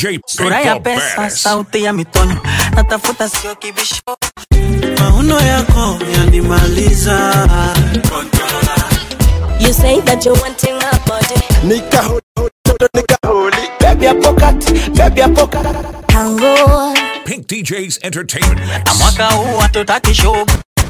DJ sura ya pesa, sauti ya mitono, natafuta sio kibisho. Mauno yako yanimaliza. You say that you're wanting my body. Nika holy. Baby a pocket. Tango. Pink DJ's Entertainment Mix. Amwaka huu hatutaki show.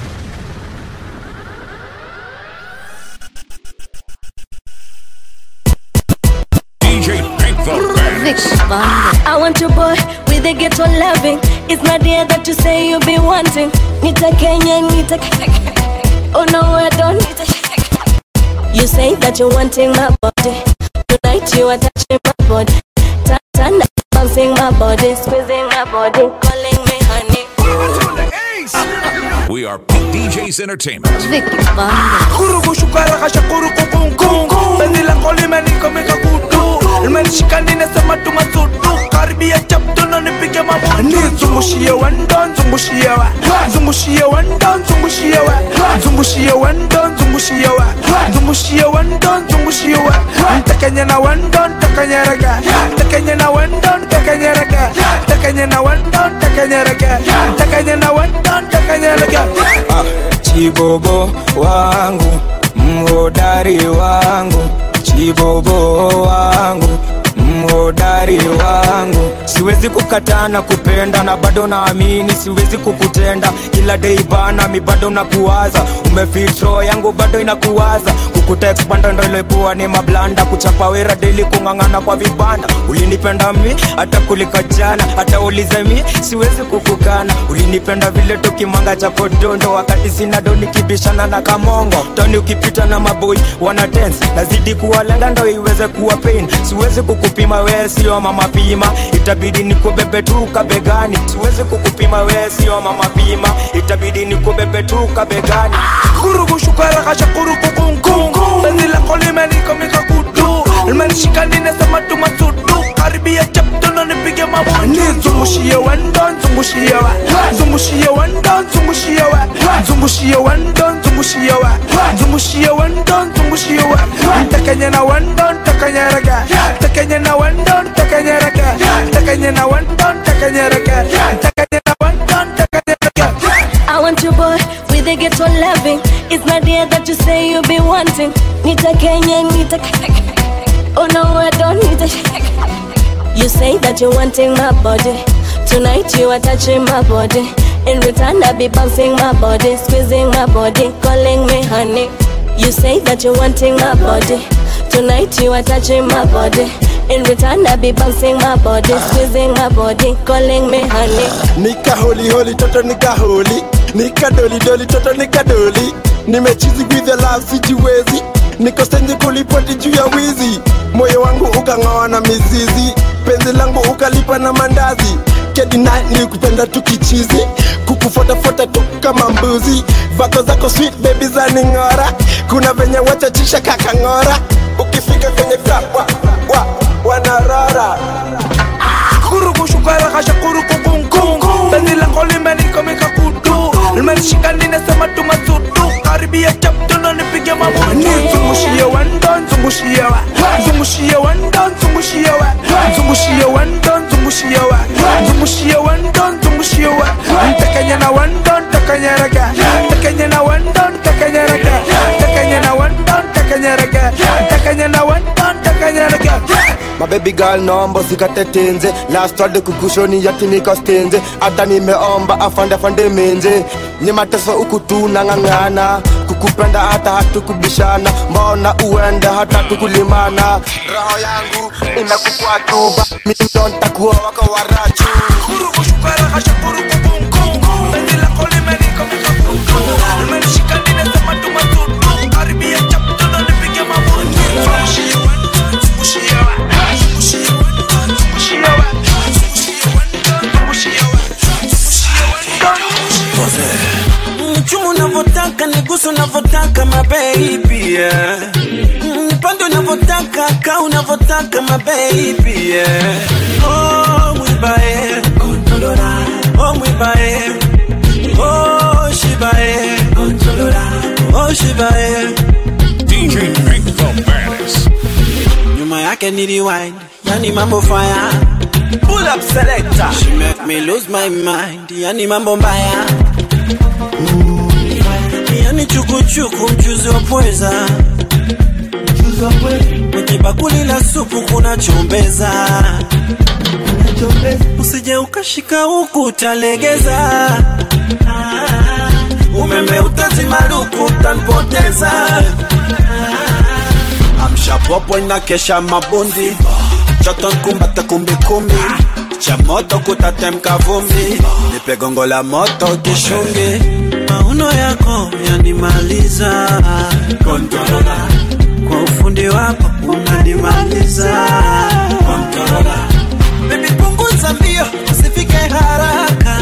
DJ Pink the baddest. I want your boy with a ghetto loving. It's not there that you say you be wanting. Nita Kenya, Nita. Oh no, I don't need to. You say that you're wanting my body. Tonight you are touching my body. Turn up, bouncing my body, squeezing my body, calling me honey. We are Pink DJ's Entertainment. Kurugu shukara kasha kurugu kung. Bendila koli meni komika kudu. Ilmeni shikani nesema tumasudu. Karibia chapto na nipige mabudu. Zungushia wandon, zungushia wa. Zungushia wandon, zungushia wa. Zungushia wandon, zungushia wa. Zungushia wandon, zungushia wa. Takanya na wandon, takanya raga. Takanya na wandon, takanya raga. Takanya na wandon, takanya raga. Takanya na wandon, takanya raga. Chibobo wangu, mhodari wangu. Chibobo wangu, mhodari wangu. Siwezi kukataa na kupenda na bado naamini siwezi kukutenda. Kila day bana mi bado nakuwaza. Umefitro yangu bado inakuwaza. Kukutext banda ndo ilikuwa ni mablanda. Kuchapa wera daily kungangana kwa vibanda. Ulinipenda mi hata kulika jana. Hata ulize mi siwezi kukukana. Ulinipenda vile tukimanga cha kodondo. Wakati sina doni kibishana na kamongo. Toni ukipita na maboy wana dance. Nazidi kuwalenga ndo iweze kuwa pain. Siwezi kukupima we sio mama pima. Itabidi nikubebe tu kabegani. Siwezi kukupima we sio mama pima. Itabidi nikubebe tu kabegani. Kurugu shukara kasha kurugu kung. Bendila koli meni komika kudu. Ilmeni shikani nesema tumasudu. Karibia chapto na nipige mabudu. Zungushia wandon, zungushia wa. Zungushia wandon, zungushia wa. Zungushia wandon, zungushia wa. Zungushia wandon, zungushia wa. Takanya na wandon, takanya raga. Takanya na wandon, takanya raga. Takanya na wandon, takanya raga. Takanya na wandon, takanya raga. I want your boy with a ghetto loving. It's not there that you say you be wanting. Nita Kenya, Nita. Oh no, I don't need to. You say that you're wanting my body. Tonight you are touching my body. In return I be bouncing my body, squeezing my body, calling me honey. You say that you're wanting my body. Tonight you are touching my body. In return I be bouncing my body, squeezing my body, calling me honey. Nika holy toto nika holy. Nika doli toto nika doli. Nimechizi with the love sijiwezi. Niko stendi kulipoti juu ya wizi. Moyo wangu ukangawa na mizizi. Penzi langu ukalipa na mandazi. Kedi night ni kupenda tukichizi. Kukufuata tu kama mbuzi. Vako zako sweet baby za ningora. Kuna venye wachachisha kakangora. Ukifika venye kwa wanarara. Kurugu shukara kasha kurugu kung. Bendila koli meni komika kudu. Ilmeni shikani nesema tumasudu. Karibia chapto na nipige mabudu. Zungushia wandon, zungushia wa. Zungushia wandon, zungushia wa. Zungushia wandon, zungushia wa. Zungushia wandon, zungushia wa. Takanya na wandon, takanya raga. Takanya na wandon, takanya raga. Takanya na wandon, takanya raga. Takanya na wandon, takanya raga. My baby girl naomba usikate tenze. Last word kukushoni yati nikastenze. Hata nimeomba afande menze. Ni mateso ukutu na ngangana. Kukupenda hata hatukubishana. Mbona uende hata tukulimana. Roho yangu imekukua tuba. Mimi ndo nitakuwa wako warachu. Kurugu shukara kasha kurugu kung. Bendila koli meni komika kudu. Ilmeni shikani nesema tumasudu. Karibia chapto na nipige mabudu. Zungushia wandon, zungushia wa. Zungushia wandon, zungushia wa. Zungushia wandon, zungushia wa. Zungushia wandon. Chumu unavotaka, nigusu unavotaka my baby, yeah. Nipande unavotaka, kaa unavotaka my baby, yeah. Oh, mwibae, oh mwibae, oh shibae, oh shibae. DJ Pink the baddest. Nyuma yake ni rewind, yani mambo fire. Pull up selector. She make me lose my mind. Yani mambo mbaya. Yani chukuchuku mchuzi wa pweza. Mwenye bakuli la supu kuna chombeza. Usije ukashika huku utalegeza. Umeme utazima luku utanipoteza. Amsha popo inakesha mabundi. Choton kumbata kumbi kumbi. Cha moto kutatemka vumbi. Nipe gongo la moto kishungi. Mauno yako yanimaliza. Controller. Kwa ufundi wako unanimaliza. Controller. Baby punguza mbio usifike haraka.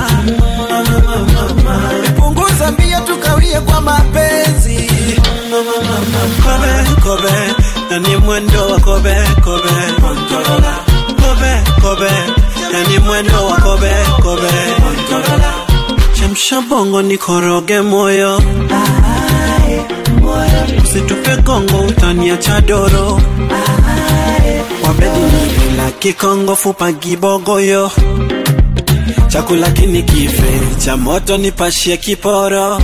Punguza mbio tukawie kwa mapenzi. Kobe, kobe, yani mwendo wa kobe, kobe. Controller. Kobe, kobe, yani mwendo wa kobe, kobe. Controller. Chemsha bongo nikoroge moyo. Usitupe gongo utaniacha doro. Wabedi nila kikongo fupa gibogoyo. Chakula kinikife, cha moto nipashie kiporo.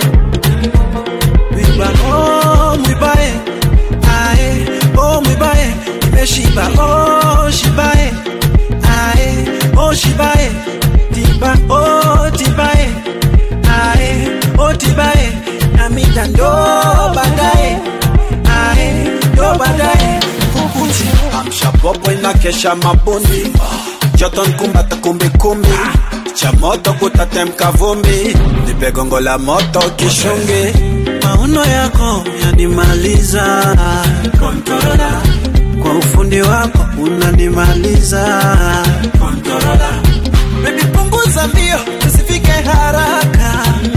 Mwibae, ae, oh mwibae, nimeshiba, oh shibae, ae, oh shibae, tiba, oh tibae, ae, oh tibae, namida ndo badae, ae, ndo badae, kukuti. Amsha popo inakesha mabundi, joton kumbata kumbi kumbi. Cha moto kutatemka vumbi. Nipe gongo la moto kishungi. Mauno yako yanimaliza. Controller. Kwa ufundi wako unanimaliza. Controller. Baby punguza mbio usifike haraka.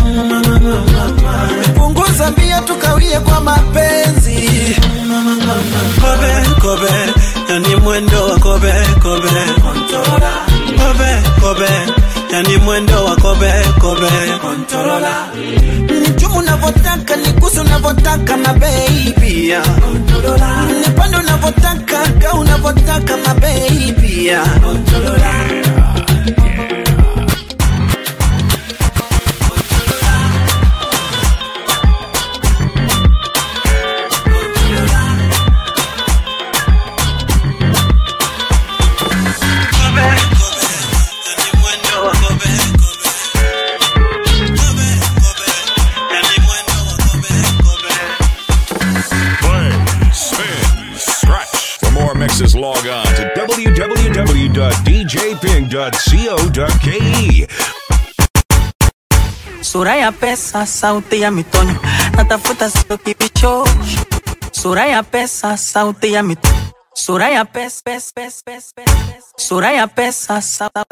Punguza mbio tukawie kwa mapenzi. Kobe, kobe, yani mwendo wa kobe, kobe. Controller. Kobe, kobe, yani mwendo wa kobe, kobe. Controller. Nichumu unavotaka, nikusu unavotaka my baby. Controller. Nipande unavotaka, ka unavotaka my baby. Controller. Log on to www.djping.co.ke. Sura ya pesa, sauti ya mitonyo. Natafuta sio kibicho. Sura ya pesa, sauti ya mitonyo. Sura ya pesa, pesa, pesa, pesa, pesa. Sura ya pesa,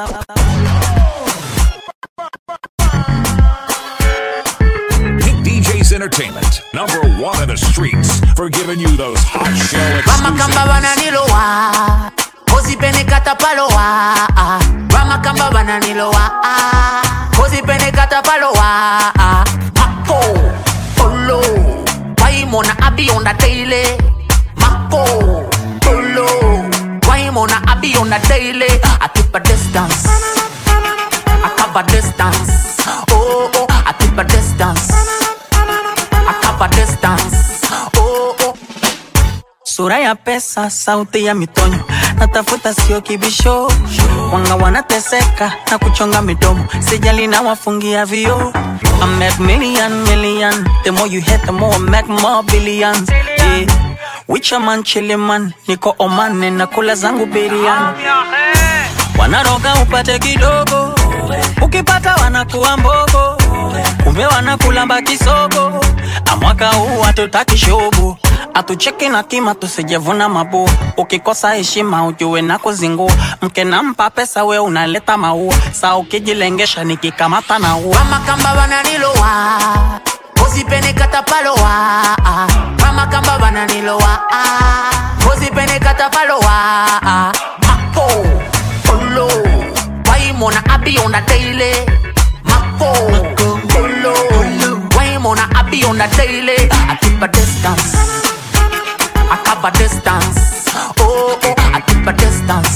DJ's Entertainment, #1 in the streets, for giving you those hot shell exclusives. Rama kamba bananilowa, kozi pene katapalowa. Rama kamba bananilowa, kozi pene katapalowa. Mako, polo, waimona abi on the daily. Mako, polo, waimona abi on the daily. I keep a distance, I cover distance. Oh, oh, I keep a distance, I cover distance. Oh, oh. Sura ya pesa, sauti ya mitonyo. Natafuta sio kibisho. Wanga wanateseka na kuchonga midomo. Sijali na wafungia vio. I make million. The more you hit, the more I make more billions. Yeah. Wicha man chili man. Niko Oman na kula zangu biriani. Wanaroga upate kidogo. Ukipata wanakuwa mbogo. Kumbe wanakulamba kisogo. Amwaka huu hatutaki shogo. Atucheki na kima tusijevuna mabu. Ukikosa heshima ujue na kuzingua. Mke nampa pesa we unaleta maua. Saa ukijilengesha nikikamata na ua. Rama kamba bananilowa, kozi pene katapalowa. Rama kamba bananilowa, kozi pene katapalowa. Mako, polo, waimona abi on the daily. Mako, polo, waimona abi on the daily. I keep a distance, I cover distance. Oh, oh, I keep a distance,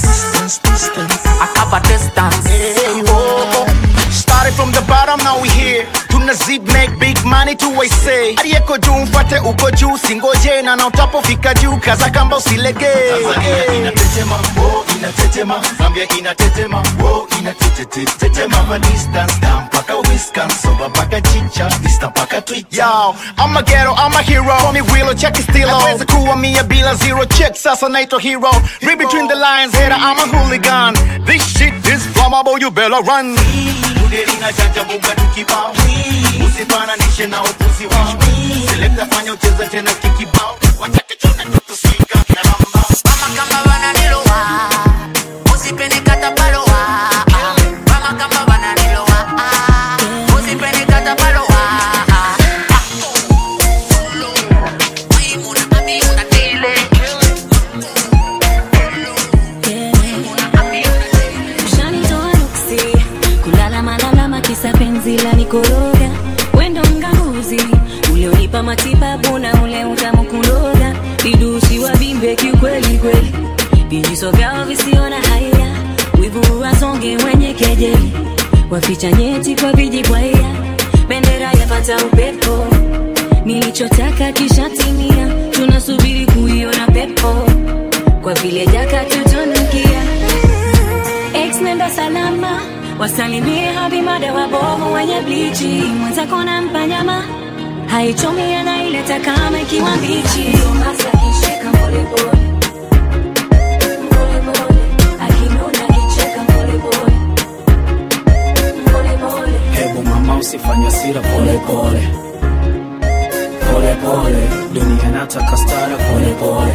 distance. I cover distance. Hey, oh. Started from the bottom, now we here. Tuna zip make big money to I say. Aliyeko juu mfate uko juu, singoje na utapofika juu, kaza kamba usilege. Tanzania inatetema, oh inatetema. Zambia inatetema, oh inatetema. From distance, down paka Wisconsin, paka chicha, distance paka Twitter. Yo, I'm a ghetto, I'm a hero. Call me Willow, check it still on. Naweza kuwa mia bila zero check, sasa naito hero. Read between the lines, hater, I'm a hooligan. This shit is flammable, you better run. Udelina chacha bunga tukibao. Usifananishe na upuzi wao. Selecta fanya ucheza tena kikibao. Watake chona tutusika na ramba. Mama kama wananilowa, usipende kata palowa. Mama kama wananilowa, usipende kata palowa. Zila nikoroga, wendo mganguzi ule unipa matibabu na ule utamu kuloga. Vidusi wa bimbe kiukweli kweli, vijiso vyao visiona haya. Wivu wasonge wenye kejeli, waficha nyeti kwa vijibwaya. Bendera yapata upepo, nilichotaka kishatimia. Tunasubiri kuiona pepo, kwa vile jaka tutunukia. Ex nenda salama, wasalimie habimada wabovu wenye blichi. Mwenza kona mpanyama, haichomi anaileta kama ikiwa mbichi. Masa kisheka pole pole, pole pole, akinona kicheka pole pole, pole pole. Hebu mama usifanye hasira, pole pole, pole pole. Dunia inataka stara, pole pole.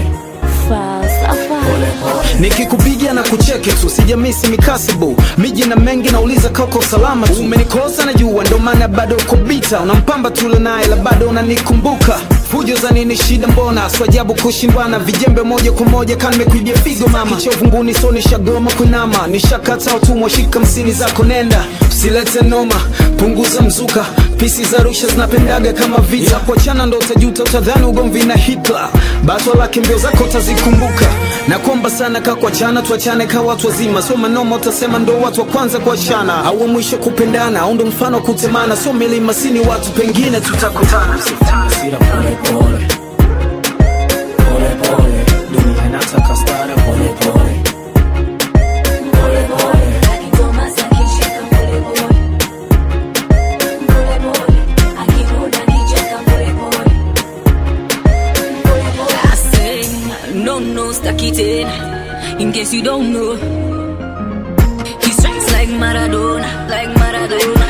Nikikupigia na kucheke tu, sijamisi mikasibu. Miji na mengi nauliza kako salama tu. Umenikosa na jua ndo maana bado uko bita. Unampamba tule naye la bado unanikumbuka. Fujo za nini shida mbona, swajabu kushindwana. Vijembe moja kwa moja kan mekuibia figo mama. Kichovu nguni so nishagoma kunama. Nishakata utumwa shika msini zako nenda. Usilete noma, punguza mzuka. Pisi za rusha zinapendaga kama vita. Kuachana ndo utajuta, utadhani ugomvi na Hitler. Bato lake mbio zako utazikumbuka. Na kuomba sana kuachana, tuachane kwa watu wazima. So manoma utasema ndo watu wa kwanza kuachana. Au mwisho kupendana, au ndo mfano kutemana. So milima sini watu pengine tutakutana. Sira pole pole, pole pole. Dunia inataka stara, pole pole, pole pole. No, staki tena. In case you don't know, he strikes like Maradona, like Maradona.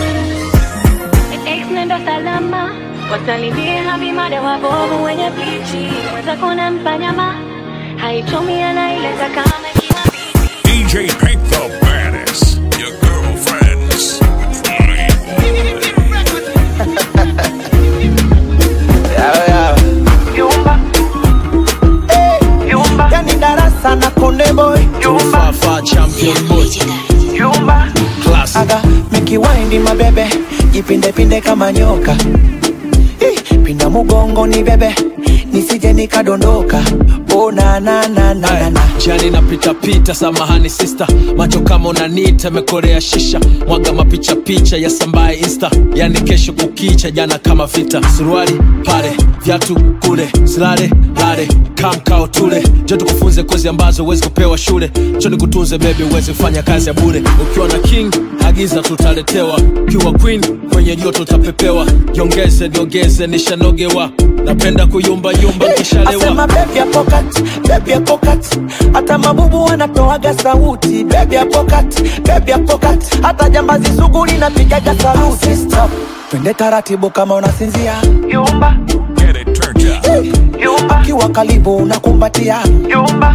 Ex nenda salama, wasalimie habimada wabovu wenye blichi. Mwenza kona mpanyama, haichomi anaileta kama ikiwa bichi. DJ Pink the baddest, your girlfriends. Yani darasa na konde boy Fafa champion boy Yumba Aga miki windi mabebe, jipinde pinde kama nyoka. Pinda mugongo ni bebe, nisije nikadondoka. Oh na na na na na. Jani na pita pita, samahani sister. Macho kama unanita, mekorea shisha. Mwaga mapicha picha ya sambaye insta. Yani kesho kukicha, jana kama vita. Suruali pale, viatu kule. Silale, lale, kamkao tule. Joto kufunze kozi ambazo uwezi kupewa shule. Choni kutunze baby, uwezi kufanya kazi ya bure. Ukiwa na king, agiza tutaletewa. Ukiwa queen, kwenye joto utapepewa. Jiongeze, nishanogewa. Napenda kuyumba kishalewa. Asema baby ya pocket. Hata mabubu wanatoaga sauti. Baby ya pocket. Hata jambazi sugu linapigaga saluti. Stop, twende taratibu kama unasinzia. Yumba, Get it turned up. Yumba, kiwa karibu unakumbatia. Yumba,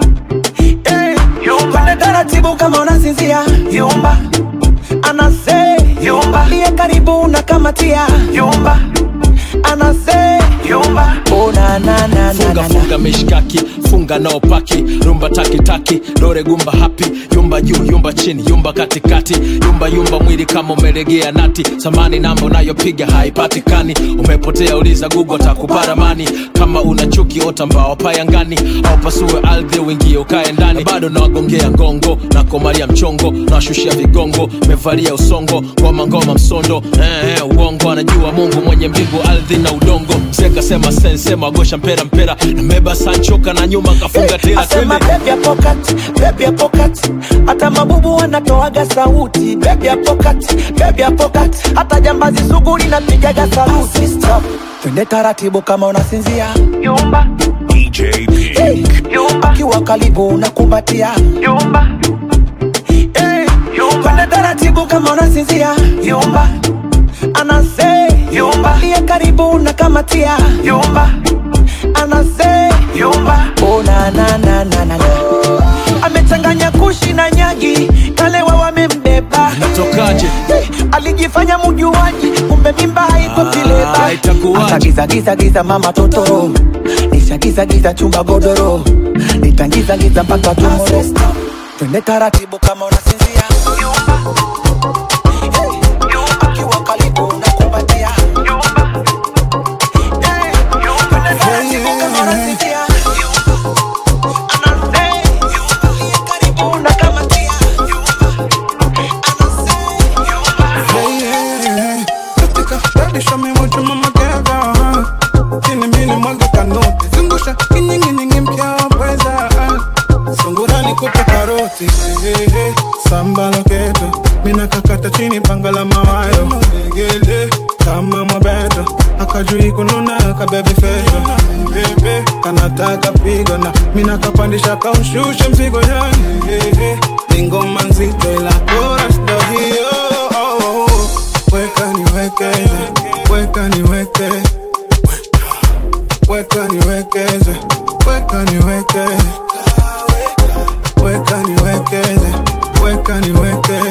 Yumba, twende taratibu kama unasinzia. Yumba, anase. Yumba, liye karibu unakamatia. Yumba, anase. Yumba, oh na na na na. funga mishkaki, funga no paki, rumba taki taki, dore gumba happy, yumba juu, yumba chini, yumba katikati, yumba mwili kama umelegea nati, samani namba unayopiga haipatikani, umepotea uliza Google takuparamani, kama una chuki ota mbao payangani, au pasue ardhi uingie ukae ndani, bado nawagongea ngongo, na komalia mchongo, na shushia vigongo, mevalia usongo, ngoma msondo, uongo, anajua Mungu mwenye mbingu, ardhi na udongo, seka sema sense, magosha mpera, na meba sanchoka na nyuma kafunga tela asema baby ya pocket, hata mabubu wanatoaga sauti, baby ya pocket, hata jambazi sugu linapigaga saluti, stop, twende taratibu kama unasinzia, yumba, DJ Pink, yumba, kiwa karibu unakumbatia, yumba, twende taratibu kama unasinzia, yumba, anase, yumba, liya karibu unakamatia, yumba, anase, yumba, oh na amechanganya kushi na nyagi, kalewa wamembeba, natokaje? Alijifanya mujuaji, kumbe mimba haiko kileba, itakuwaje? Giza mama totoro, nishagiza chumba godoro, nitangiza mpaka tomorrow, twende taratibu kama unasinzia, yumba, akiwa karibu unakumbatia, yumba, twende taratibu kama unasinzia, show me what your mama gave her. Tini mini mwaga kanoti, zungusha kinyingi mkiaweza. Sungura nikupe karoti, samba loketo, mina kakata chini pangala mawayo. Gele kama mwabeto, akajui kununa kabebe feto. Bebe kanataka pigona, mina kapandisha kaushusha mzigo yani. Ningoma nzito ila chorus ndo hiyo. Weka niwekeze, weka niwekeze, weka niwekeze, weka niwekeze, weka niwekeze, weka niwekeze,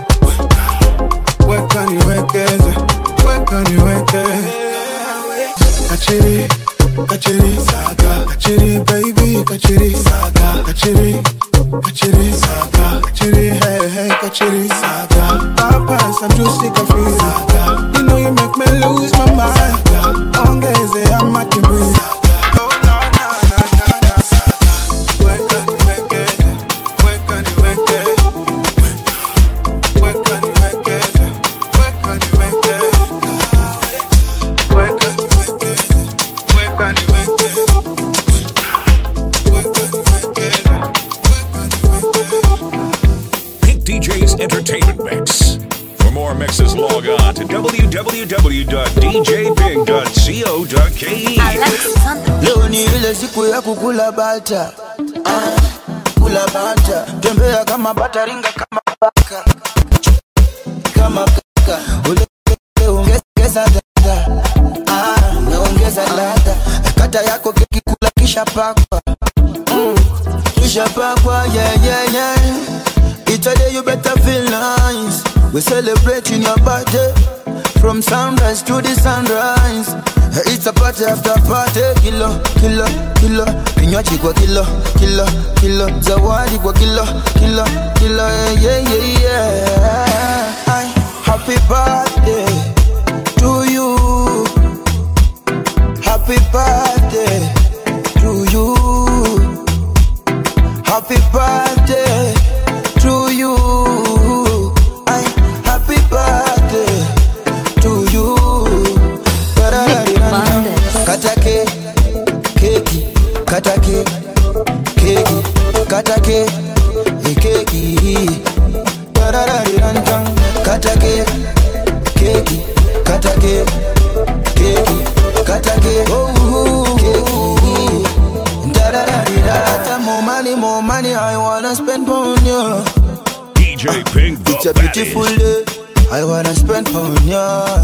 weka niwekeze, weka niwekeze. Kachiri, kachiri saga, kachiri baby, kachiri saga, kachiri, kachiri saga, kachiri hey kachiri saga. Papa some juicy coffee saga. You know you make me lose my mind. Ongeze I'm at the breeze. Oh na weka niwekeze, weka niwekeze, weka niwekeze, weka niwekeze, weka niwekeze, weka niwekeze. Pink DJ's Entertainment Mix. For more mixes, log on to www.djpink.co.ke. Leo ni ile siku ya kukula bata, kula bata, tembea kama bata, ringa kama baka, kama kaka, ule ongeza dada, naongeza dada, kata yako keki kula kisha pakwa, kisha pakwa, yeah. Each day you better feel nice. We celebrating your birthday from sunrise to the sunrise. It's a party after party. Kilo, kinywaji kwa kilo, zawadi kwa kilo, yeah. Happy birthday to you. Happy birthday to you. Happy birthday to you. Happy birthday to you. Katake keki, katake keki, katake keki. Katake keki, katake keki, katake keki. More money, I wanna spend on you. DJ Pink, it's a beautiful day, I wanna spend on you.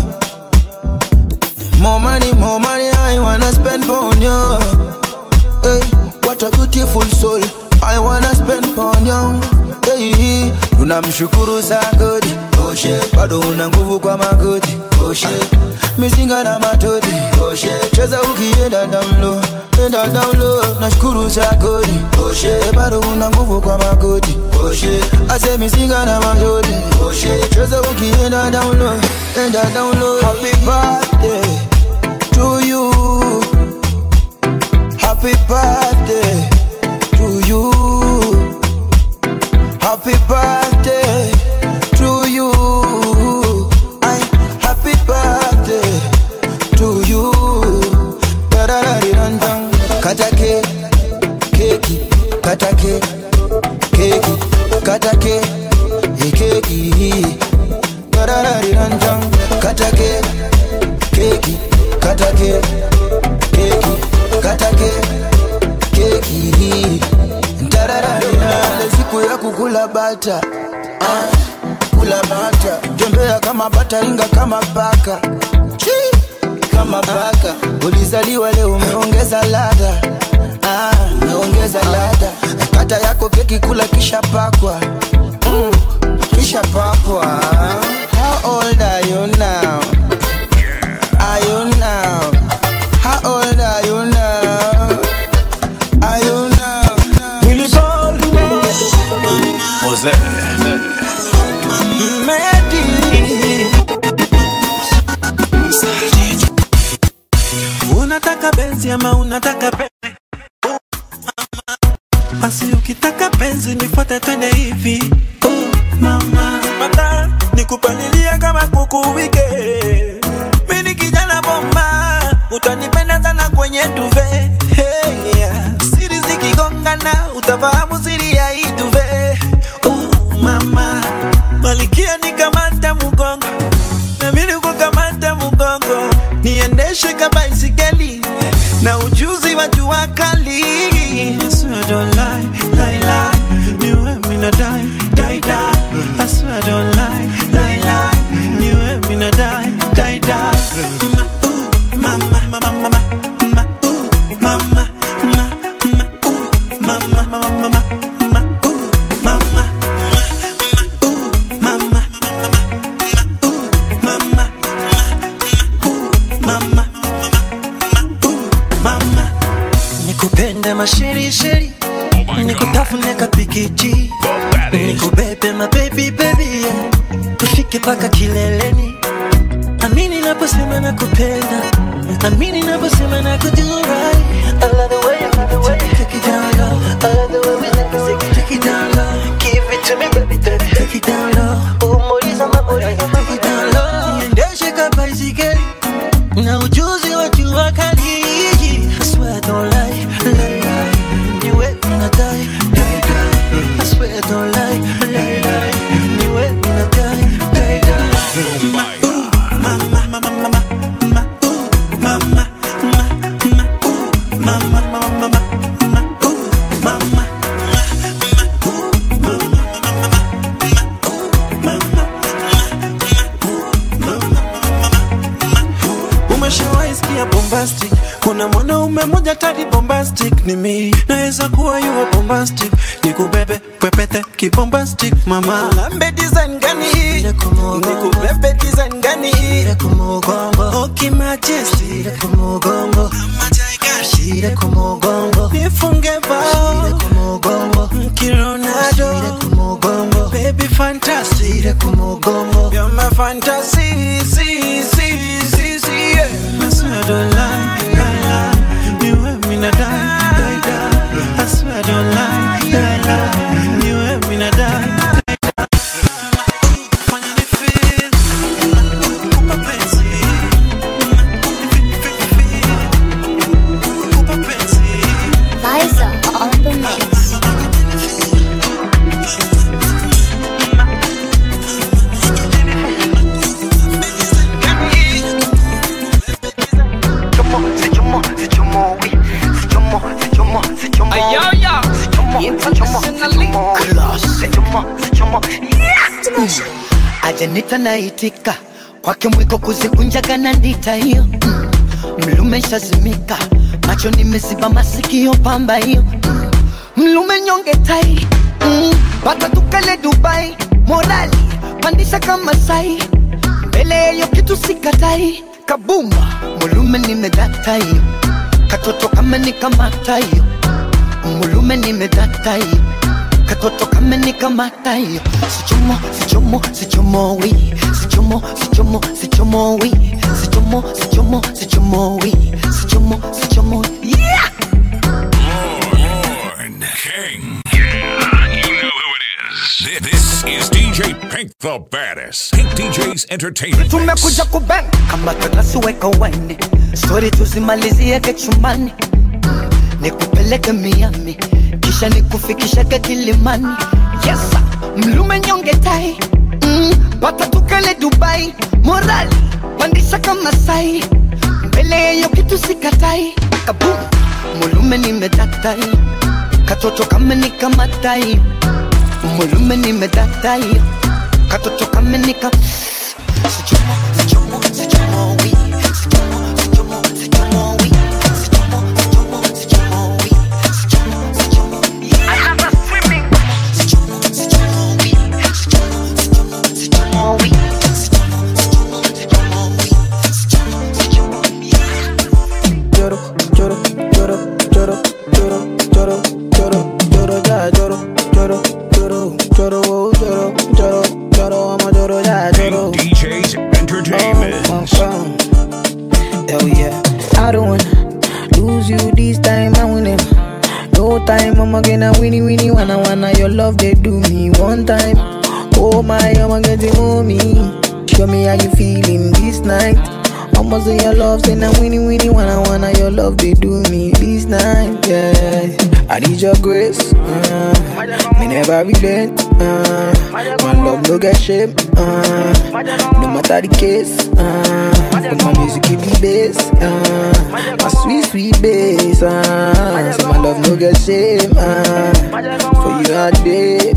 More money, I wanna spend on you. Hey, what a beautiful soul, I wanna spend on you. Hey, tunamshukuru za God, oh shit, bado una nguvu kwa magoti, oh shit. mizinga na matodi. Cheza ukienda down low, enda down low, nashukuru za kodi. Bado una nguvu kwa magoti. Ase mizinga na matodi. Cheza ukienda down low, enda down low. Happy birthday to you. Happy birthday to you. Happy birthday to you. Happy birthday to you. Kata cake, keki, kata cake, keki, kata cake, keki. Kata cake, keki, kata cake, keki, kata cake, keki. Siku ya kukula bata, kula bata. Tembea kama bata, ringa kama baka, kama baka. Ulizaliwa leo umeongeza ladha, umeongeza ladha. Kata yako keki, kula kisha pakwa, kisha pakwa. How old are you now? Are you now? How old are you now? Are you now? Willy Paul, Jose, Medi. Unataka benzi ama unataka penzi? Basi ukitaka penzi nifuate twende hivi. Mama, mata nikupalilia kama kuku wike. Mimi kijana bomba, utanipenda sana kwenye duve. Hey, yeah. Siri zikigongana, utafahamu siri ya hii duve. Mama, malikia nikamata mugongo, na mimi kukamata mugongo. Niendeshe kama baisikeli, na ujuzi wa jua kali. I swear I don't lie, lie, lie. You and me not die, die, die. I swear I don't lie, lie, lie. You and me not die, die, die. Mama, mama, mama, mama, mama, mama, mama, mama, mama. Sheri sheri, nikutafune kapikiji, nikubebe my baby baby, yeah. Tufike paka kileleni. Amini naposema nakupenda, amini naposema nakujurai. I love the way you take it down low. I love the way we take it down low. Give it to me baby, baby, take it down low. Umoliza mabora, take it down low. Niendeshe kama baisikeli, na ujuzi wa jua kali. I swear I don't lie, lie, lie. You with me not die, die, die. I swear I don't lie, lie, lie. You with me not die, die, die. Mama, mama, mama, mama, mama, mama, mama, mama, mama. Umeshawaisikia bombastic? Kuna mwanaume mmoja tadi bombastic ni mimi. Naweza kuwa yuwa bombastic, nikubebe pepete kibombastic mama. Lambe design gani? Nikubebe design gani? Oki majesty Mama Jaiga nifunge bao Kironado baby fantastic you're my fantasy yeah. I swear I don't lie, you and me not die. I swear I don't lie, you and me not die. Ajanita naitika kwake mwiko kuzikunjaga na ndita hiyo Mlume shazimika macho nimeziba masikio pamba hiyo Mlume nyonge tai Bata tukale Dubai Morali pandisha kama sai Mbele yo kitu sikatai kabuma. Mulume nimedata hiyo, katoto kama nikamata hiyo. Mulume nimedata hiyo, katoto kama nikamata hiyo. Sichomo, sichomo, sichomo we. Sichomo, sichomo, sichomo we. Sichomo, sichomo, sichomo we. Sichomo, sichomo, yeah! Born King. Yeah, you know who it is. This is DJ Pink the Baddest. Pink DJ's Entertainment. Tumekuja kubang kama tatasi weka wine. Story tuzimalizie kechumbani. Nikupeleke Miami, kisha nikufikisha Kilimani. Yes sir, mlume nyonge tai. Pata tukale Dubai. Morali, pandisha kama sai. Mbele yo kitu sikatai. Kaboom, mulume nimedatai. Katoto kama nikamatai. Mulume nimedatai. Katoto kama nika. Sichomo, sichomo, sichomo we. Sichomo, sichomo, sichomo we. Sichomo, sichomo, sichomo we. Sichomo, sichomo, I have a swimming. Sichomo, sichomo we. Sichomo, sichomo, sichomo we. Sichomo, sichomo, sichomo we. Sichomo, sichomo, Joro, joro, joro, joro, joro, joro, joro, joro, ja, joro, joro, joro, joro, joro, joro, joro, I'm a joro, ja, joro. DJ's Entertainment. Hell yeah, I don't wanna lose you this time, I win it. No time, I'm gonna winnie, wanna your love, they do me one time. Oh my, I'm getting mommy. Show me how you feeling this night. I'ma say your love, say now winnie, wanna your love, they do me this night, yeah. I need your grace, me never relent, my love no get shame, no matter the case, but my music give me bass, my sweet, sweet bass, so my love no get shame, for you all day,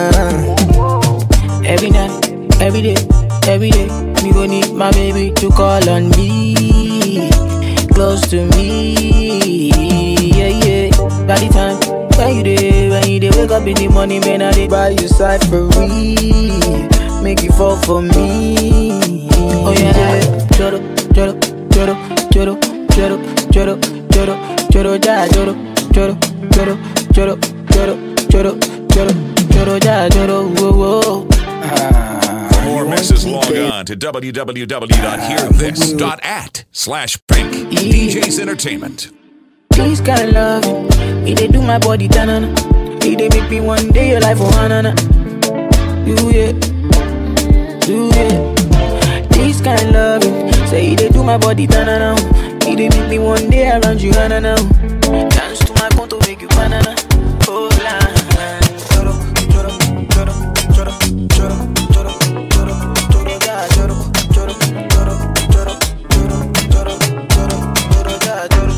every night, every day, me gon' need my baby to call on me, close to me, yeah, yeah. By the time when you dey wake up in the morning, man, I dey by your side for real, make you fall for me. Oh yeah, joro, joro, joro, joro, joro, joro, joro, joro, ja, joro, joro, joro, joro, joro, joro, joro, joro, ja, joro, whoa, whoa. For more mixes, log on to www.hearthis.at/pink. DJ's Entertainment. This kind of love, it dey do my body tanana. It dey make me one day your life for hanana. Do it. This kind of love, say it dey do my body tanana. It dey make me one day around you hanana. Dance to my phone to make you banana. Oh la, joro, joro, joro, joro, joro, joro, joro, joro, ja, joro, joro, joro, joro, joro, joro, joro, joro, ja, joro.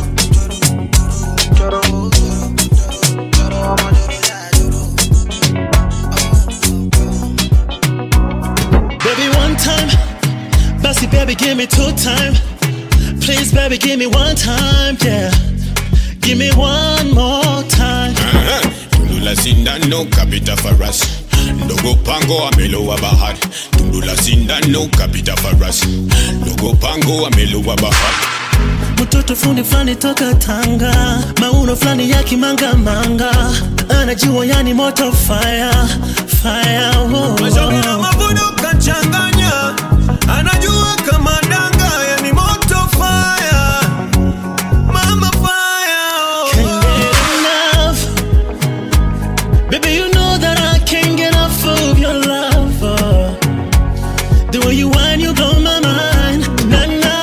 Baby, one time, bossy baby, give me two time. Please, baby, give me one time, yeah. Give me one more time. Tundula sindano kapita faras. Ndogo pango amelowa bahari. Tundula sindano kapita faras. Ndogo pango amelowa bahari. Mtoto fundi flani toka Tanga, mauno flani ya kimanga manga, anajua yani moto fire, fire, oh. Mashauri na mavuno kachanganya, anajua kama danga yani moto fire, mama fire, oh. Can't get enough, baby you know that I can't get enough of your love, oh. The way you whine, you blow my mind, nah, nah.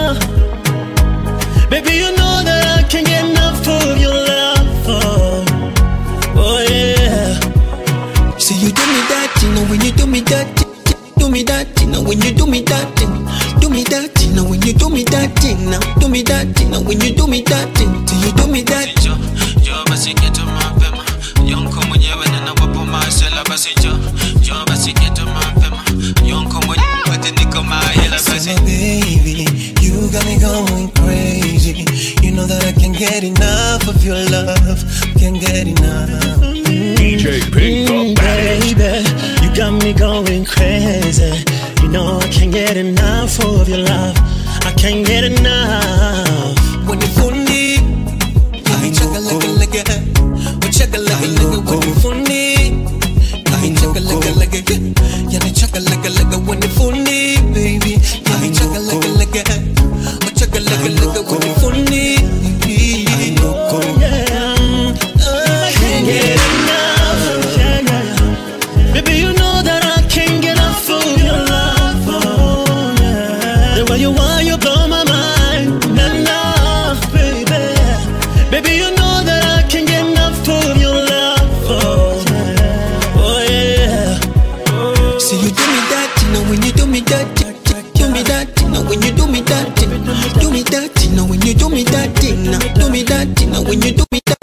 Baby, you know that I can't get enough of your love, oh, oh yeah. See you do me that, you know when you do me that, do me that, you know when you do me that, do me that, you know when you do me that, now do me that, you know when you do me that, do you do me that? Yo basi keto mapema, yonko mwenyewe na wapo masela basi yo basi keto mapema, yonko mwenyewe niko mahela basi. Baby, you got me going crazy. You know that I can't get enough of your love. Can't get enough. DJ Pink the Baddest. Baby, you got me going crazy. You know I can't get enough of your love. I can't get enough. When you funny, I chugga like a, we chugga like a. When you funny, I chugga like a, yeah, I chugga like a. When you funny, baby, I chugga like a, we chugga like a. When you funny, I know, yeah, I can't get enough. Yeah, yeah. Baby, you know that I can't get enough of your love. Oh, yeah. The way you want, you blow my mind. Enough, baby. Baby, you know that I can't get enough of your love. Oh, yeah. Oh, yeah. See you do me that, you know when you do me that. Do me that, you know when you do me that. Do me that, you know when you do me that. Do me that, you know when you do me that.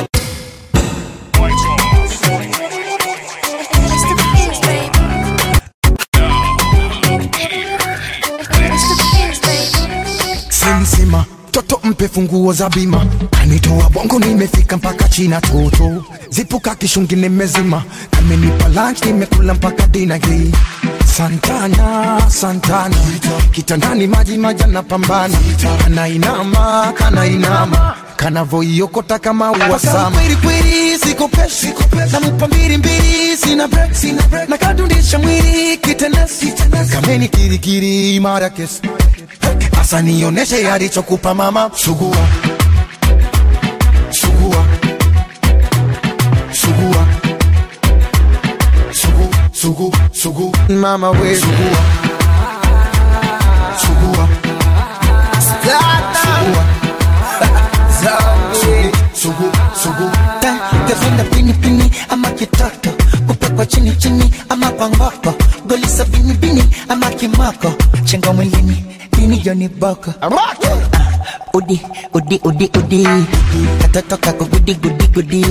Sema toto mpe funguo za bima, kanitoa bongo nimefika mpaka China toto, zipuka kishungi nimezima, amenipa lunch nimekula mpaka dina hii. Santana, Santana, kitandani maji na pambana, kana inama, kana voiokota kama uwasama. Kwiri siko peshi, na mupa mbiri sina break, na kadundisha mwiri kitenesi, kameni kirikiri mara kesi. Asa nioneshe alichokupa mama. Sugua, sugua, sugua, sugu, sugu, mama we. Sugua, sugua, sugu. Tafenda pini ama kitoto, kupekwa chini ama kwa ngoko, golisa bini ama kimako, chenga mwilini nini Johnny Boko. Udi katoto kako gudi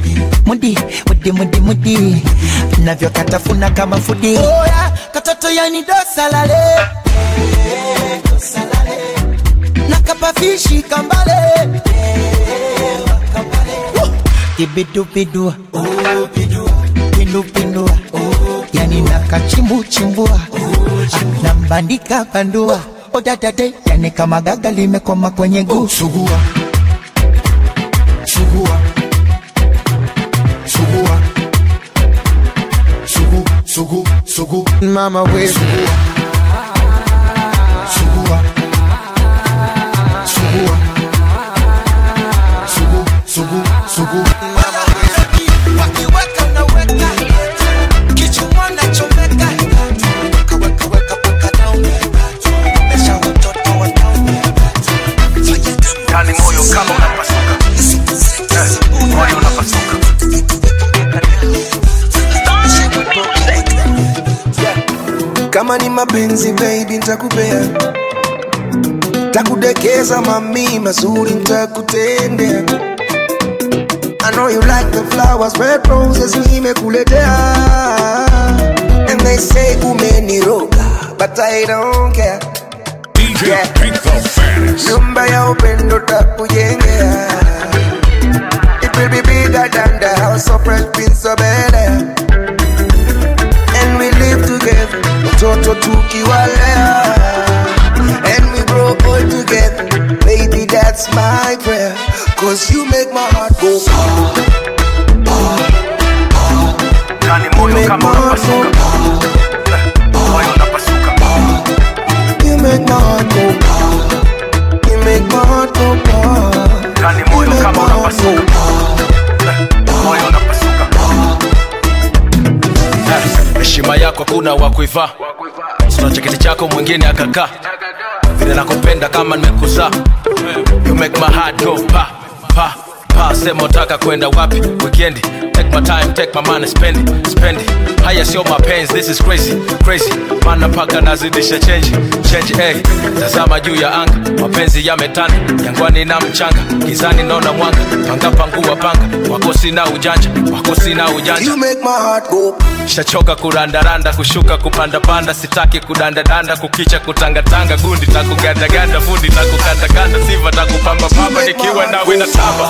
mudi navyo katafuna kama fudi. Oya katoto yani dosalale nakapafishi kambale ibidu pindu yani nakachimbuchimbua nambandika bandua odadade yani kama gaga limekoma kwenye guu. Sugua, sugua, sugua, sugu, mama we. Sugua, sugua, sugu, mama we. Wakiweka unaweka, kichuma nachomeka, weka paka down. Yani moyo kama unapasuka, moyo unapasuka. Kama ni mapenzi baby nitakupea, takudekeza mami, mazuri nitakutendea. I know you like the flowers, red roses nimekuletea. And they say umeniroga, but I don't care. DJ Pink the Baddest. Nyumba ya upendo takujengea. It will be bigger than the house of Fresh Prince of Bel-Air. And we live together, mtoto tukiwalea. And we grow old together, baby that's my prayer. Cause you make my heart go Yani moyo kama unapasuka, moyo unapasuka. You make my heart go, you make my heart go. Yani moyo kama unapasuka, moyo unapasuka. Heshima yako kuna wakuiva, sina chakiti chako mwingine akakaa. Vile nakupenda kama nimekuzaa. You make my heart go pa. Sema utaka kwenda wapi weekend. Take my time, take my money, spend it. Haya sio mapenzi, this is crazy. Mana paka nazidisha change, hey. Tazama juu ya anga, mapenzi yametanda. Jangwani na mchanga, gizani naona mwanga. Pangua wako sina ujanja. You make my heart go. Shachoka kurandaranda, kushuka kupanda. Sitaki kudanda, kukicha kutangatanga. Gundi takuganda, fundi takukanda. Siva takupamba, nikiwa nawe na tamba.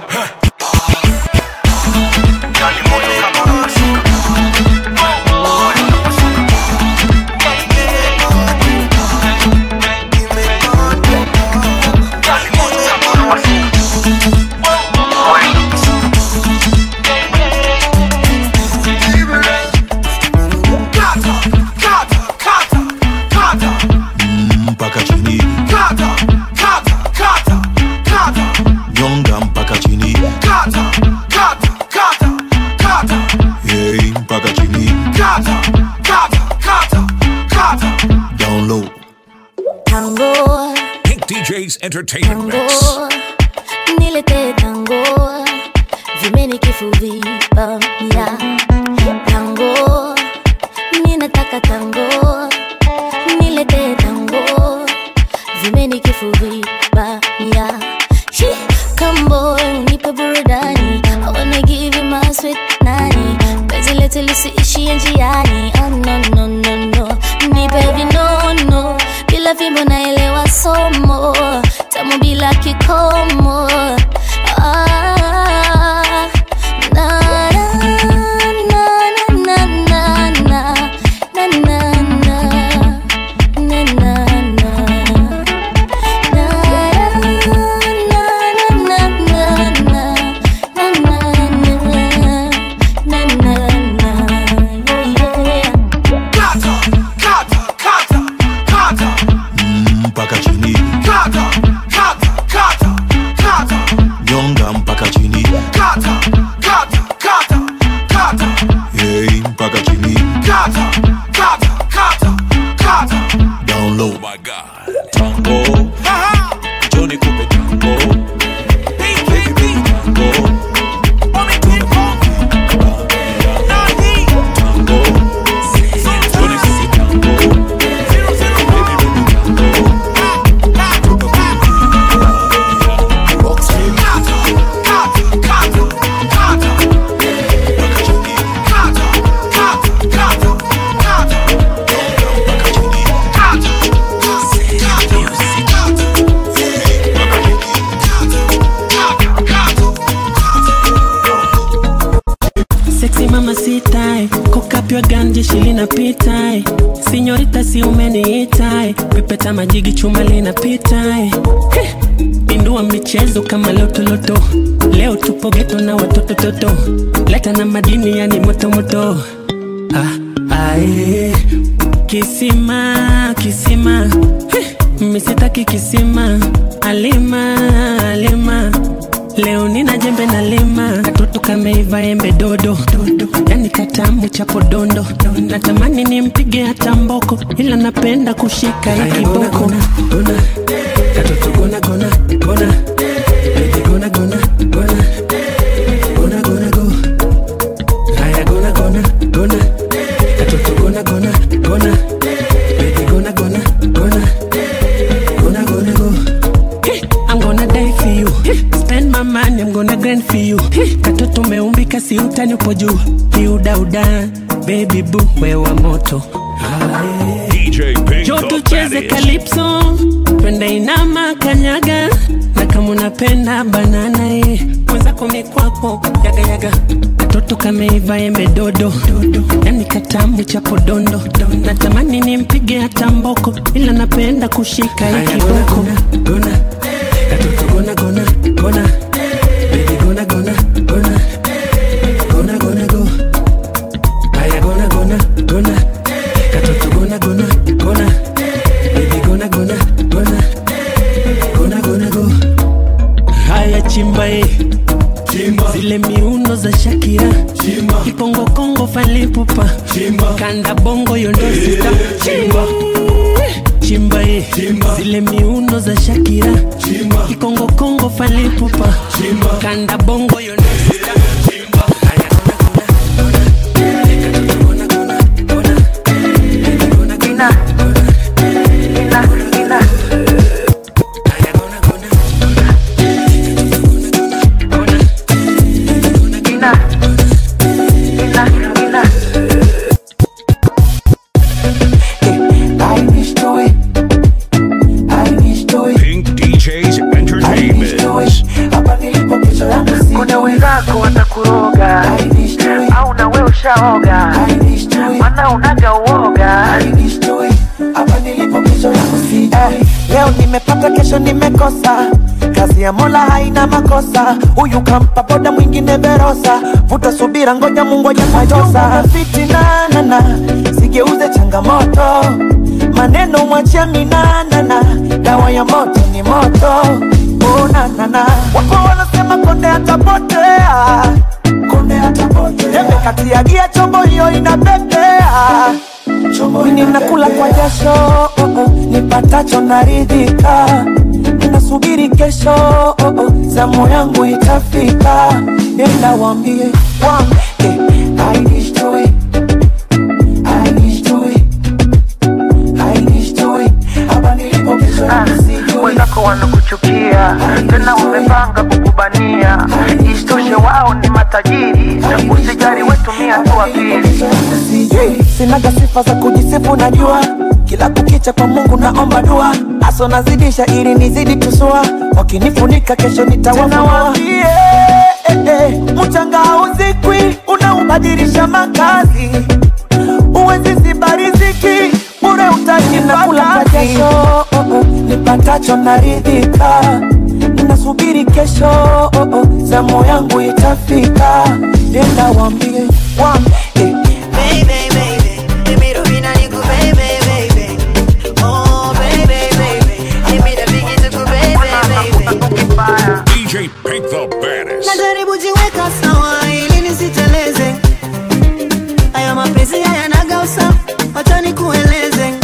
Yani moyo kama unapasuka, moyo unapasuka. DJ's Entertainment Mix. Tango, nilete tango, vimeni kifuvipa ya. Tango, ninataka tango, nilete tango, vimeni kifuvipa ya. Come boy, nipe burudani, I wanna give you my sweet nani. Penzi letu lisiishie njiani, oh no no no no. Nipe vinono, bila fimbo naelewa somo, tamu bila kikomo. Ah, na na na na na na na na na na. Mpaka chini kata kata kata kata nyonga mpaka chini kata kata kata kata hey mpaka chini kata kata kata kata down low. Oh my god, tango Johnny Coupe tango baby tango only team tango Johnny Coupe tango 0-0 Sexy mama sitai, cock up your gun, jeshi linapita. Sinyorita si umeniita, pepeta majigi chuma linapita. Pindua michezo kama loto. Leo tupo geto na watoto toto. Leta na madini yani moto moto. Kisima misitaki kisima. Alima leo nina jembe na lima. Katoto kameiva embe dodo. Yani katamu chapo dondo. Natamani nimpige hata mboko, ila napenda kushika hiki boko. Katoto gona baby gona go. Haya gona katoto gona baby gona go. I'm gonna die for you. Spend my money, I'm gonna grind for you. Katoto umeumbika si utani upo juu. Kiuda baby boo wewa moto. DJ Pink Jo tucheze calypso, twende inama kanyaga. Na kama unapenda banana mwenzako mikwako yaga. Katoto kameiva embe dodo. Yani katamu chapo dondo. Natamani nimpige hata mboko, ila napenda kushika hiki boko. Katoto gona baby gona go. Haya gona katoto gona baby gona go. Haya chimba zile miuno za Shakira, Kipongo Kongo falipupa, kanda bongo yondo sita. Chimba zile miuno za Shakira, Kikongo Kongo falipupa, kanda bongo yondo sita. Pink DJ's Entertainment. Kuna wenzako watakuroga au na wewe ushaoga, maana unaga uoga. Leo nimepata kesho nimekosa, kazi ya Mola haina makosa. Huyu kampa boda mwingine Verosa, vuta subira ngoja Mungu ajatosa. Fitina nana sigeuze changamoto, maneno mwachia minana, dawa ya moto ni moto. Oh nana wapo wanasema konde atapotea, Jembe kati ya gia chombo hiyo inapepea. Chombo ninakula kwa jasho, nipatacho naridhika. nasubiri kesho, zamu yangu itafika. Nenda wambie I need to wait, I need to wait, I need to wait. Hapa nilipo kesho nisijui. Wenzako wanakuchukia, tena wamepanga kukubania. Isitoshe wao ni matajiri, usijali wetumia tu akili. Sinaga sifa za kujisifu najua, kila kukicha kwa Mungu naomba dua. Aso nazidisha ili nizidi tusua, wakinifunika kesho nitawafunua. Mchanga hauzikwi, unaubadilisha makazi. Uwezi ziba riziki, bure utajinakula kwa jasho. Nipatacho naridhika, nasubiri kesho, zamu yangu itafika. Nenda wambie DJ Pink the baddest. Najaribu jiweka sawa ili nisiteleze. Haya mapenzi hayanaga usawa, acha nikueleze.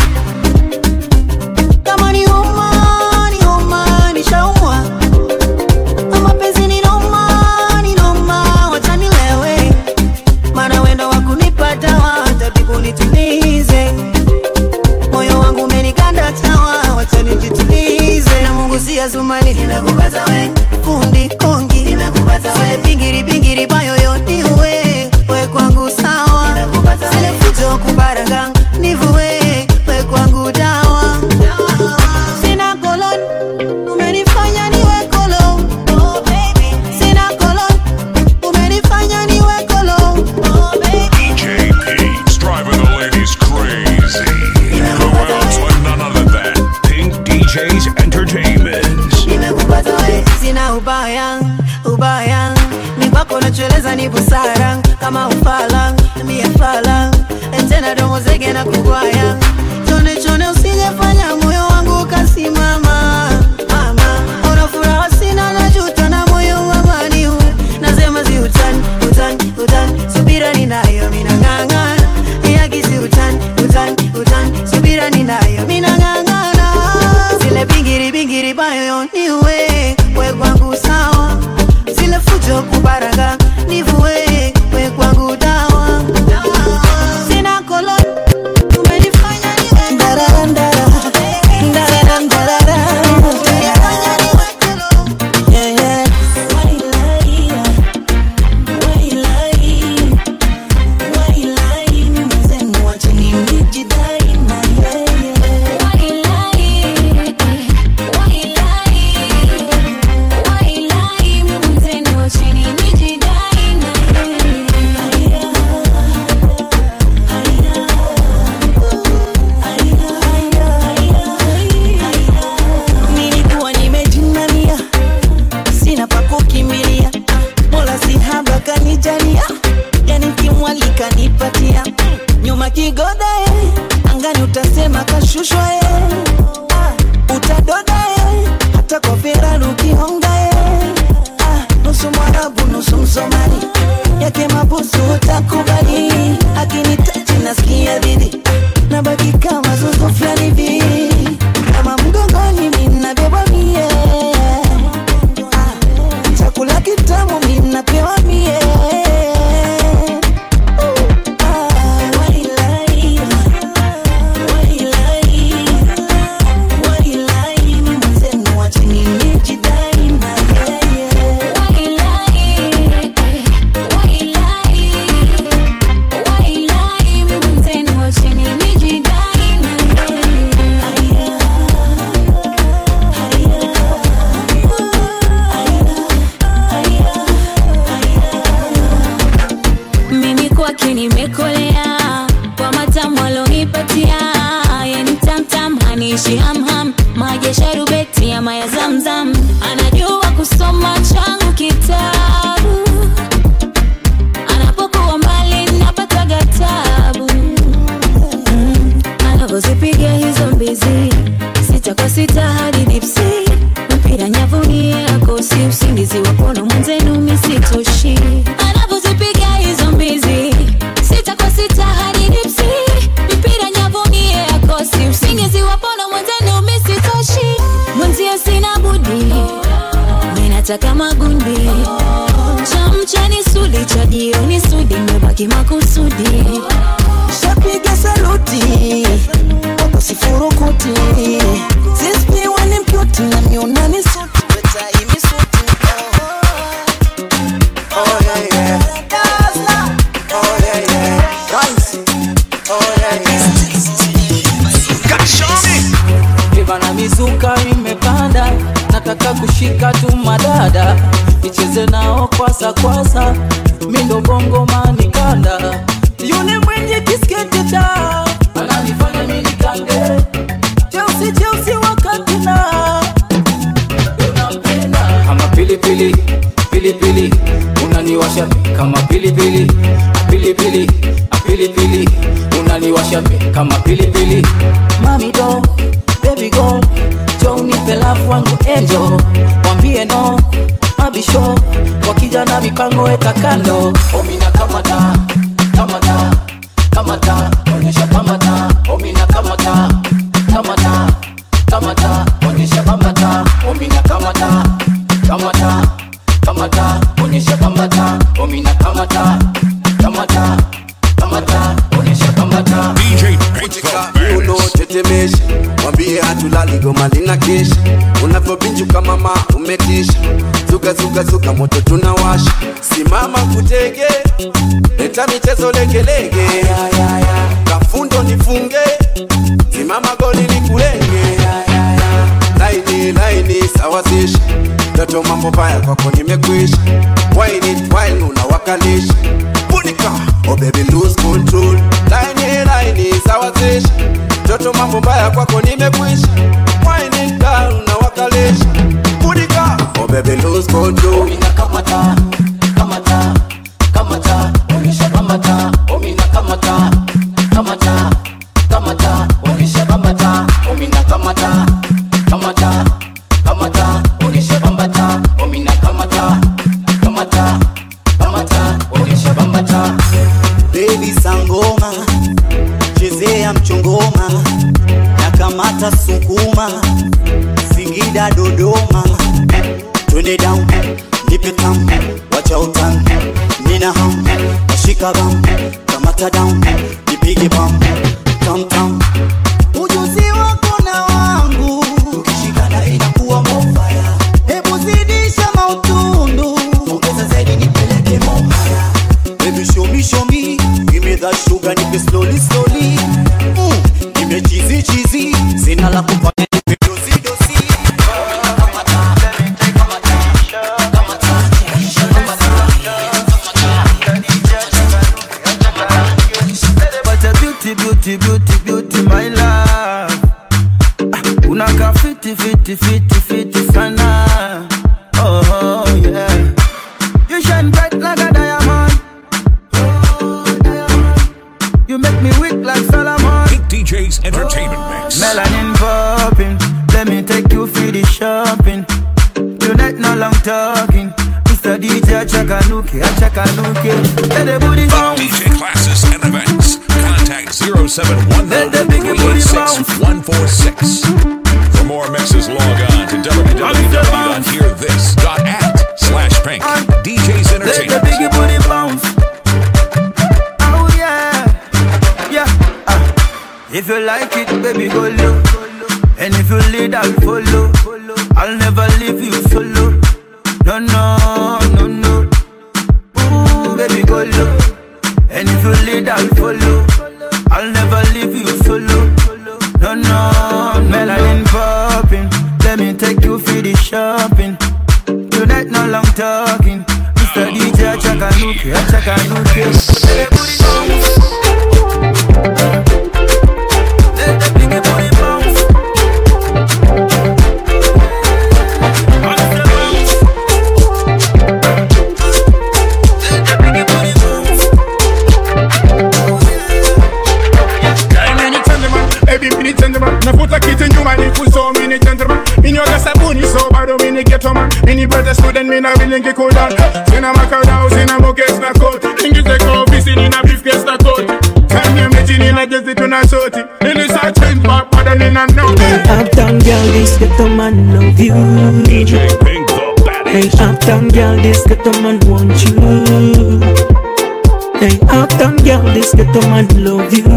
Kama ni homa, nishaumwa. Mapenzi ni noma, wacha nilewe. Maana wendo wa kunipa dawa, tabibu nitulize. Moyo wangu umenikanda chawa, wacha nijitulize. Na Mungu si azumani, nimekupata wewe. Fundi kongi, nimekupata wewe. Bingiri bayo yote we kwangu sawa. Sile fujo kubaranga, nivuwe we kwangu dawa. Sina kolon, umenifanya niwe kolon. Oh baby, sina kolon, umenifanya niwe kolon. Oh baby, DJ Pink's driving the ladies crazy. Who else but none other than Pink DJs Entertainment. nimekupata wewe. Sina ubaya, mipako nachueleza ni busara. Kama ufala, mie fala, tena domo zege na kugwaya. Chone usijefanya moyo wangu kasimama. Mama, una furaha sina najuta na moyo wamani huu. Nasema si utani, subira ninayo mina ngangana. Yakisi utani, subira ninayo mina ngangana. Zile bingiri bayo niwe we kwangu sawa. Zile fujo kubaranga nivuwe we kwangu dawa. Sina kolon, umenifanya niwe ndararandara. Nilikuwa nimejinamia, sina pa kukimbilia. Mola si haba kanijania, yani kimwalika nipatia. Nyuma kigoda angani utasema kashushwa utadoda hata kwa Ferrari ukihonga nusu Mwarabu nusu Msomali, yake mabusu utakubali. Akinitachi nasikia dhidi, nabaki kama zuzu fulani hivi. Kama mgongoni mimi nabeba mie, chakula kitamu mimi napewa mie. Mimi kwake nimekolea, kwa matamu alonipatia. Yani tamtam hanishi hamham, maji ya sharubeti ama ya Zamzam. Anajua kusoma changu kitabu, anapokuwa mbali napataga tabu. Anavyozipiga hizo mbizi, sita kwa sita hadi dipsi. Mpira nyavuni akosi, usingizi wapono mwenzenu misitoshi. Anavyozipiga hizo mbizi, sita kwa sita hadi dipsi. Mpira nyavuni akosi, usingizi wapono mwenzenu misitoshi. Mwenzio sina budi nimekata kama gundi. Cha mchani sudi, cha jioni sudi, nimebaki makusudi. Shapiga saluti wako sifurukuti, sisi wani mputi na miona ni suti, weta imi suti. Oh yeah yeah, oh yeah yeah, dance. Oh yeah yeah, Kashomi Kibana mizuka imepanda, nataka kushika tu madada, nicheze nao kwasa kwasa, mindo bongo manikanda. Yune mwenye kiskete cha ananifanya mimi nikange, Chelsea Chelsea wakati na unampenda kama pilipili pilipili, unaniwasha kama pilipili pilipili pilipili, unaniwasha kama pilipili. Mami do baby go, Joe nipe love wangu angel, wambie no mabisho, wakija na mipango weka kando. Omina kamata kamata kamata, onyesha kamata. Omina kamata kamata kamata, onyesha kamata. Omina kamata kamata kamata, onyesha kamata. Omina kamata kamata kamata, onyesha kamata. DJ Pink the uno tetemesha, mwambie hatulali goma lina kesha. Unavyobinjuka mama umetisha, zuka zuka zuka moto tunawasha. Simama kutege, leta michezo legelege, kafundo nifunge, simama goli nikulenge. Laini laini sawazisha, toto mambo baya kwako nimekwisha. Wine it while unawakalisha, punika oh baby lose control. Laini laini sawazisha, toto mambo baya kwako nimekwisha. Wine it down unawakalisha, punika oh baby lose control. Omina kamata kamata kamata, onyesha kamata. Omina kamata kamata kamata, onyesha kamata. Omina kamata kamata kamata, onyesha kamata. Omina kamata kamata kamata, onyesha kamata. Baby sangoma, chezea mchongoma, na kamata sukuma, Singida Dodoma. Twende down, nipe tam, wacha utam, nina ham, washika bam, kamata down, nipige bam, tam tam. Ujuzi wako na wangu, ukishikana inakuwa mofaya. Hebu zidisha mautundu, ongeza zaidi nipeleke momaya. Baby show me, give me that sugar, nipe slowly slowly. Nipe cheesy cheesy, sina la kufanya nipe dosi dosi. But a beauty, beauty, beauty, beauty, my love. Unaka fiti, fiti, fiti, fiti sana. Oh, yeah. You shine bright like a diamond. You make me weak like Solomon. Pink DJ's Entertainment Mix. Melanin popping, let me take you for the shopping. Tonight no long talking. Mr. DJ Achakanuke, Achakanuke. Let the booty bounce. DJ classes and events. Contact 0719-386-146. For more mixes, log on to www.hearthis.at/Pink DJ's Let the Entertainment. biggie booty bounce. Oh yeah, yeah. If you like it, baby, go low. And if you lead, I'll follow. I'll never leave you solo. No, no, no, no. Ooh, baby, go low. And if you lead, I'll follow. I'll never leave you solo. No, no, melanin popping. Let me take you for the shopping. Tonight, no long talking. Mr. DJ, Achakanuke, Achakanuke. Let the booty bounce. Let the biggie booty bounce. Baby, mini gentleman, nafuta kitu nyuma ni kuso mini gentleman. Mini oga sabuni so bado mini ghetto man. Mini brother student mina vilingi kodan. Sina makadao, sina mokes na coat. Ingize kwa ofisi nina briefcase na coat. Kanya mechi nina jezi tuna shoti. Nini sa change back bado nina no. Uptown girl, this ghetto man love you. DJ Pink the Hey, uptown girl, this ghetto man want you. Hey, uptown girl, this ghetto man love you.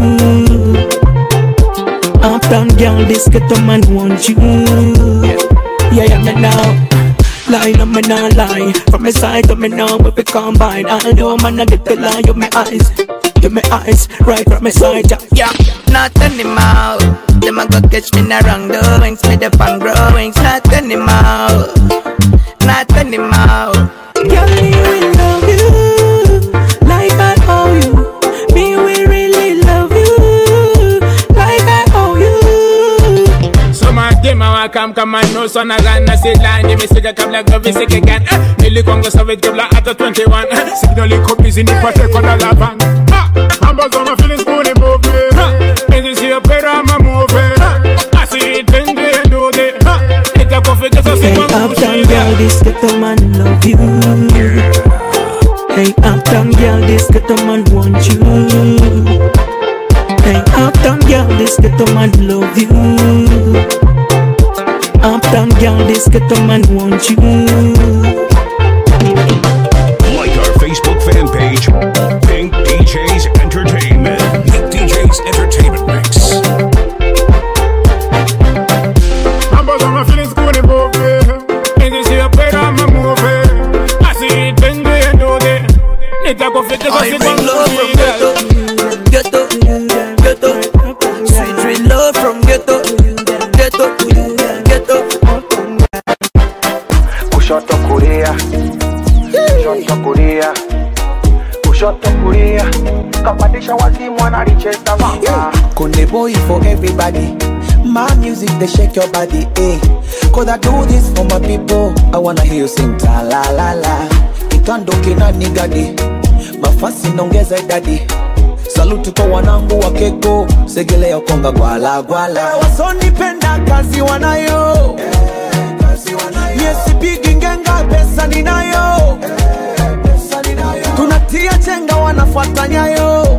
Uptown girl, this ghetto man want you. Yeah, me now. Lie, no, me not lie. From my side to me now, we be combine. I know man, I get the lie. You my eyes, right from my side. Yeah, not anymore. Them a go catch me in the wrong doings. Me the fan growings. Not anymore. Not anymore. Girl, me will love you like I owe you. Me will really love you like I owe you. Some of them I come and no son again. I say line, me say come like a sick again. Nearly Congo Soviet Gabla after 21. Signally copies in the party on the lavang. Numbers on my feelings for the movie. And you see a better I'm a movie. I see it when they do it. It's a coffee just a Hey, uptown girl, this ghetto man love you. Hey, uptown girl, this ghetto man want you. Hey, uptown girl, this ghetto man love you. Uptown girl, this ghetto man want you. Like our Facebook fan page, Pink DJs Entertainment. Pink DJs Entertainment Mix. Numbers on my feelings good and movie. And you see a better I'm a movie. I see it when they do it. It's a coffee just a I bring love from ghetto, ghetto, sweet sweet love from ghetto, ghetto, ghetto. Kushoto kulia, kushoto kulia, kushoto kulia. Kapandisha wazimu analicheza mama. Konde boy for everybody. My music they shake your body, eh? Cause I do this for my people. I wanna hear you sing ta la la la. Itandoke na nigadi, mafasi nongeza idadi. Saluti kwa wanangu wa keko, segelea konga gwala gwala. Wasonipenda kazi wanayo, yesipigi ngenga pesa ninayo. Tunatia chenga wanafuata nyayo,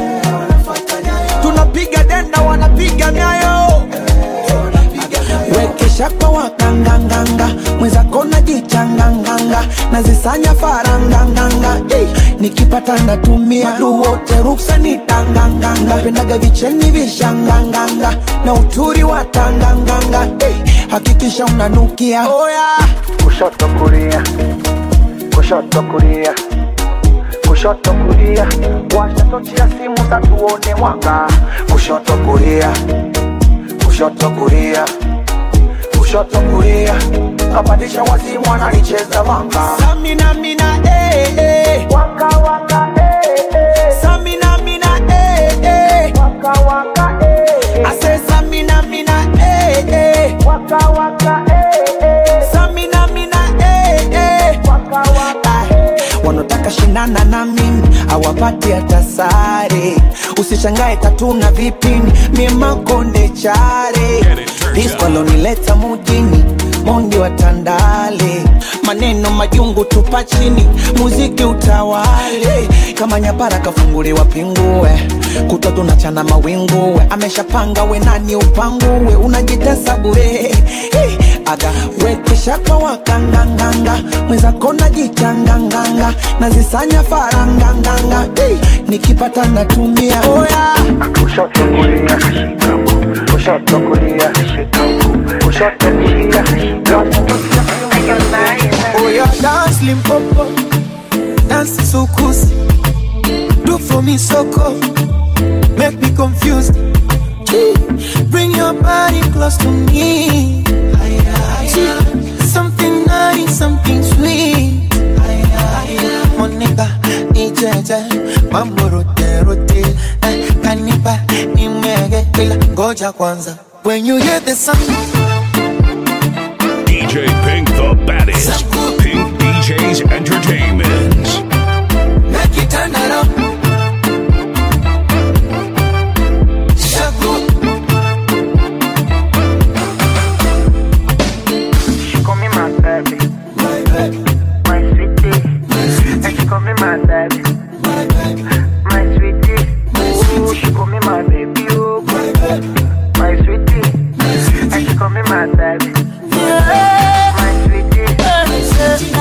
tunapiga denda wanapiga nyayo. Wekesha kwa wakanganganga, mweza kona jichanganganga, nazisanya faranganganga. Nikipata ndatumia, madu wote ruksa ni tanganganga. Pendaga vicheni vishanganganga, na uturi wa tanganganga. Hakikisha unanukia. Oh yeah. Kushoto kulia, kushoto kulia, kushoto kulia. Washa tochi ya simu za tuone mwanga. Kushoto kulia, kushoto kulia, kushoto kulia. Kapandisha wazimu analicheza manga. Samina mina eh. Waka waka eh. Samina mina eh. Waka waka eh. I say samina mina eh. Waka waka eh. Samina mina eh. Waka waka wanotaka shinana na mimi hawapati hata sare. Usishangae tatuna vipini mima konde chare. Disco lonileta mujini mondi wa Tandale. Maneno majungu tupa chini, muziki utawale. Kama nyapara kafunguliwa pingue, kutwa tunachana mawinguwe. Ameshapanga we nani upanguwe, unajitesa bure. Aga wekesha kwa wakanganganga, mweza kona jichanganganga, nazisanya faranganganga. Nikipata natumia. Oh yeah. Kushoto kulia, kushoto kulia, kushoto kulia. Oh yeah, dance Limpopo, dance Sukusi. Do for me soko, make me confused. Bring your body close to me. Something nice, something sweet. Monica, nijeje, mambo rote rote. Kanipa, nimege, ila ngoja kwanza. When you hear the sound, DJ Pink the baddest. Pink DJs Entertainment. make it turn around. Shaku. She call me my baby, my sweetie, and she call me my baby, my sweetie. Ooh, she call me my baby, oh, my sweetie, and she call me my baby, my sweetie.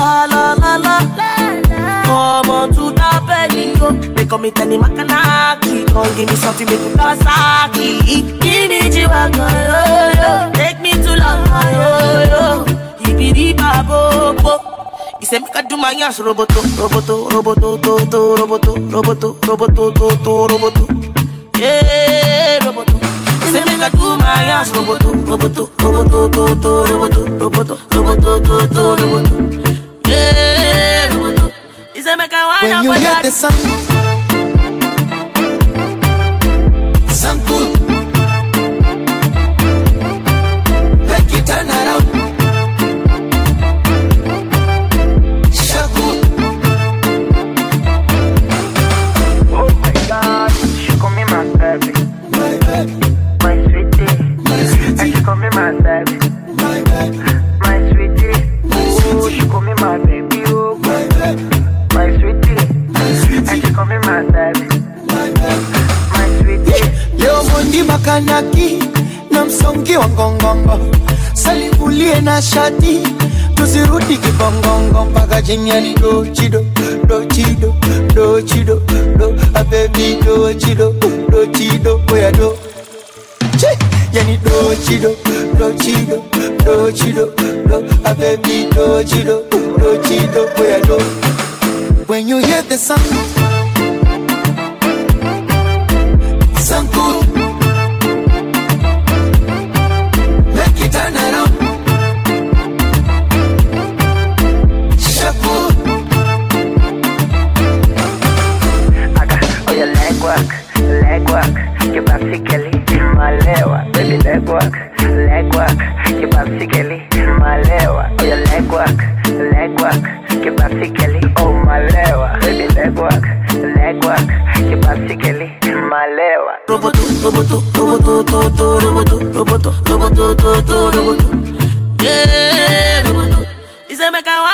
me Tani Makanaki. Come give me something make me Kawasaki. Give me G-Wagon, take me to London, Hibidi Babo. He said make I do my ass roboto, roboto, roboto, to, roboto, roboto, roboto, to, roboto. Yeah, roboto. He said make I do my ass roboto, roboto, roboto, to, roboto, roboto, roboto, to, roboto. Yeah, roboto. He said make I wind up when you hear the sound good, make it turn around. Makanaki na msongi wa ngongongo, salivulie na shati, tusirudi kibongongo mpaka jiniani do chido, do chido, do chido, do a baby do chido, do chido, boya do, yani do chido, do chido, do chido, do a baby do chido, do chido, boya do. When you hear the sound good. Turn around, shuffle. Oh, your leg work, your basically malewa, baby leg work, your basically malewa. Oh, your leg work, your basically oh malewa, baby leg work, your basically malewa. Roboto, roboto, roboto, to, roboto, roboto, roboto, to, roboto. Yeah, roboto. He said make I